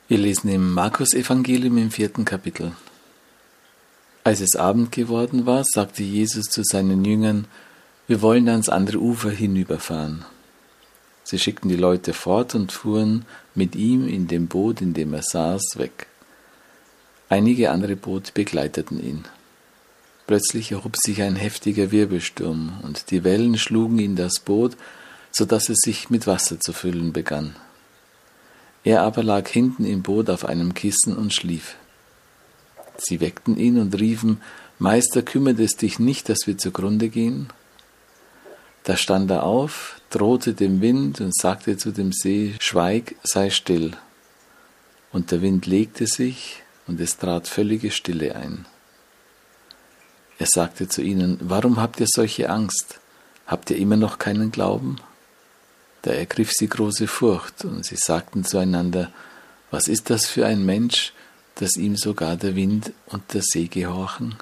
Wir lesen im Markus-Evangelium im 4. Kapitel. Als es Abend geworden war, sagte Jesus zu seinen Jüngern: Wir wollen ans andere Ufer hinüberfahren. Sie schickten die Leute fort und fuhren mit ihm in dem Boot, in dem er saß, weg. Einige andere Boote begleiteten ihn. Plötzlich erhob sich ein heftiger Wirbelsturm, und die Wellen schlugen in das Boot, so dass es sich mit Wasser zu füllen begann. Er aber lag hinten im Boot auf einem Kissen und schlief. Sie weckten ihn und riefen: Meister, kümmert es dich nicht, dass wir zugrunde gehen? Da stand er auf, drohte dem Wind und sagte zu dem See: Schweig, sei still. Und der Wind legte sich, und es trat völlige Stille ein. Er sagte zu ihnen: Warum habt ihr solche Angst? Habt ihr immer noch keinen Glauben? Da ergriff sie große Furcht, und sie sagten zueinander: Was ist das für ein Mensch, dass ihm sogar der Wind und der See gehorchen?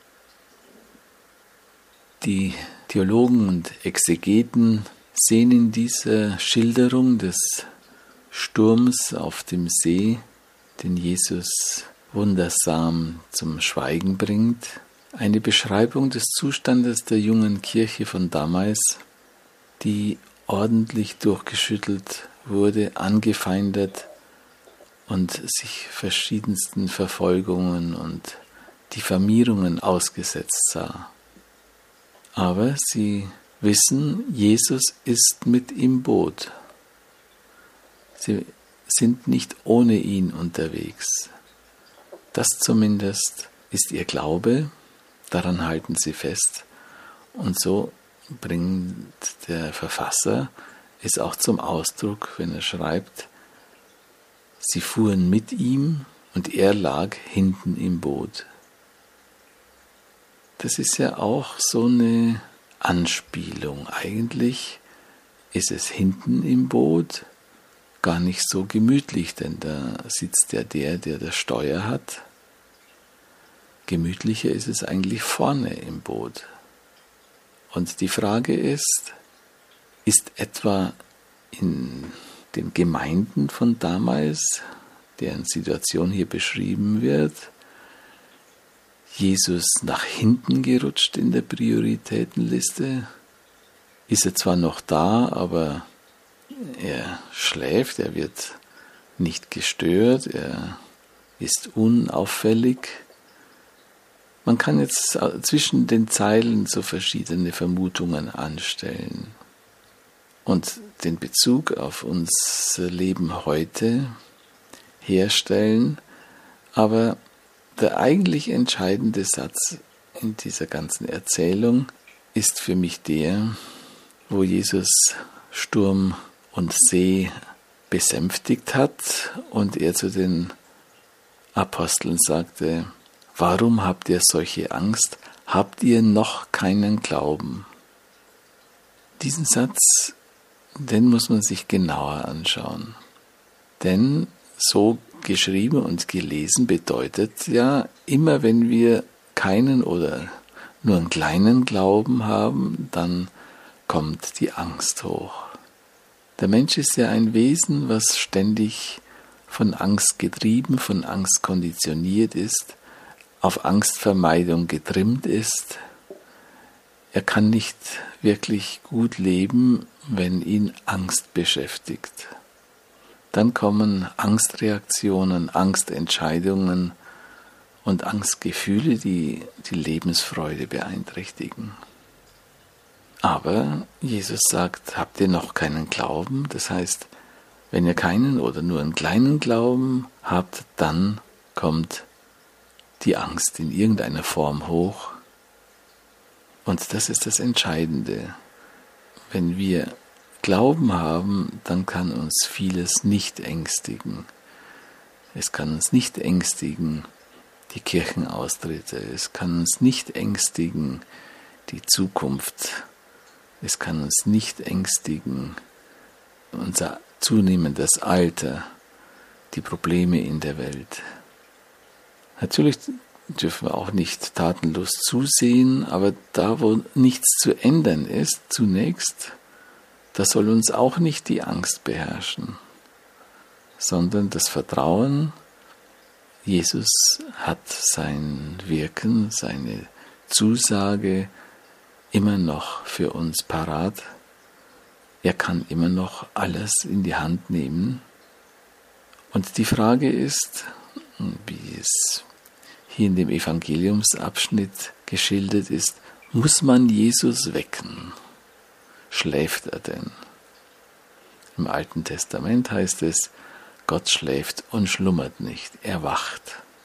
Die Theologen und Exegeten sehen in dieser Schilderung des Sturms auf dem See, den Jesus wundersam zum Schweigen bringt, eine Beschreibung des Zustandes der jungen Kirche von damals, die ordentlich durchgeschüttelt wurde, angefeindet und sich verschiedensten Verfolgungen und Diffamierungen ausgesetzt sah. Aber sie wissen, Jesus ist mit im Boot. Sie sind nicht ohne ihn unterwegs. Das zumindest ist ihr Glaube, daran halten sie fest. Und so bringt der Verfasser es auch zum Ausdruck, wenn er schreibt: Sie fuhren mit ihm und er lag hinten im Boot. Das ist ja auch so eine Anspielung. Eigentlich ist es hinten im Boot gar nicht so gemütlich, denn da sitzt ja der das Steuer hat. Gemütlicher ist es eigentlich vorne im Boot. Und die Frage ist etwa in den Gemeinden von damals, deren Situation hier beschrieben wird, Jesus nach hinten gerutscht in der Prioritätenliste? Ist er zwar noch da, aber er schläft, er wird nicht gestört, er ist unauffällig. Man kann jetzt zwischen den Zeilen so verschiedene Vermutungen anstellen und den Bezug auf unser Leben heute herstellen, aber der eigentlich entscheidende Satz in dieser ganzen Erzählung ist für mich der, wo Jesus Sturm und See besänftigt hat und er zu den Aposteln sagte: Warum habt ihr solche Angst? Habt ihr noch keinen Glauben? Diesen Satz, den muss man sich genauer anschauen. Denn so geschrieben und gelesen bedeutet ja, immer wenn wir keinen oder nur einen kleinen Glauben haben, dann kommt die Angst hoch. Der Mensch ist ja ein Wesen, was ständig von Angst getrieben, von Angst konditioniert ist, auf Angstvermeidung getrimmt ist. Er kann nicht wirklich gut leben, wenn ihn Angst beschäftigt. Dann kommen Angstreaktionen, Angstentscheidungen und Angstgefühle, die die Lebensfreude beeinträchtigen. Aber Jesus sagt: Habt ihr noch keinen Glauben? Das heißt, wenn ihr keinen oder nur einen kleinen Glauben habt, dann kommt die Angst in irgendeiner Form hoch. Und das ist das Entscheidende. Wenn wir Glauben haben, dann kann uns vieles nicht ängstigen. Es kann uns nicht ängstigen, die Kirchenaustritte. Es kann uns nicht ängstigen, die Zukunft. Es kann uns nicht ängstigen, unser zunehmendes Alter, die Probleme in der Welt. Natürlich dürfen wir auch nicht tatenlos zusehen, aber da, wo nichts zu ändern ist, zunächst, da soll uns auch nicht die Angst beherrschen. sondern das Vertrauen, Jesus hat sein Wirken, seine Zusage immer noch für uns parat. Er kann immer noch alles in die Hand nehmen. Und die Frage ist, wie es hier in dem Evangeliumsabschnitt geschildert ist, muss man Jesus wecken? Schläft er denn? Im Alten Testament heißt es, Gott schläft und schlummert nicht, er wacht.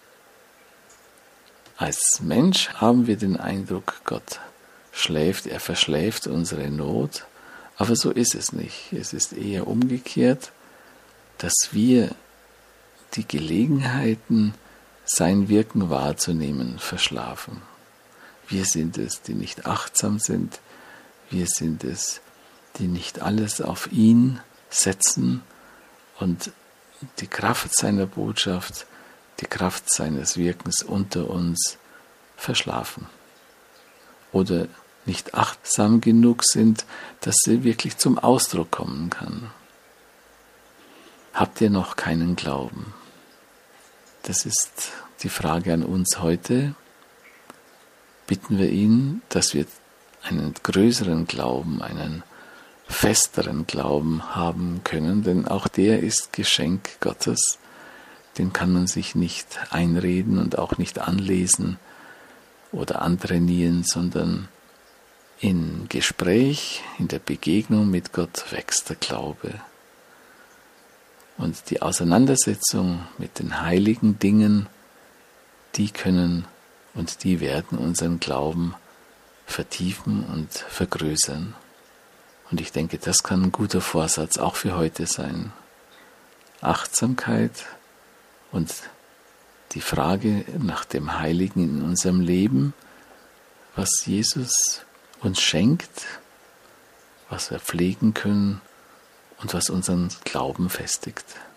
Als Mensch haben wir den Eindruck, Gott schläft, er verschläft unsere Not, aber so ist es nicht. Es ist eher umgekehrt, dass wir die Gelegenheiten, sein Wirken wahrzunehmen, verschlafen. Wir sind es, die nicht achtsam sind, wir sind es, die nicht alles auf ihn setzen und die Kraft seiner Botschaft, die Kraft seines Wirkens unter uns verschlafen. Oder nicht achtsam genug sind, dass sie wirklich zum Ausdruck kommen kann. Habt ihr noch keinen Glauben? Das ist die Frage an uns heute. Bitten wir ihn, dass wir einen größeren Glauben, einen festeren Glauben haben können, denn auch der ist Geschenk Gottes. Den kann man sich nicht einreden und auch nicht anlesen oder antrainieren, sondern in Gespräch, in der Begegnung mit Gott wächst der Glaube. Und die Auseinandersetzung mit den heiligen Dingen, die können und die werden unseren Glauben vertiefen und vergrößern. Und ich denke, das kann ein guter Vorsatz auch für heute sein. Achtsamkeit und die Frage nach dem Heiligen in unserem Leben, was Jesus uns schenkt, was wir pflegen können und was unseren Glauben festigt.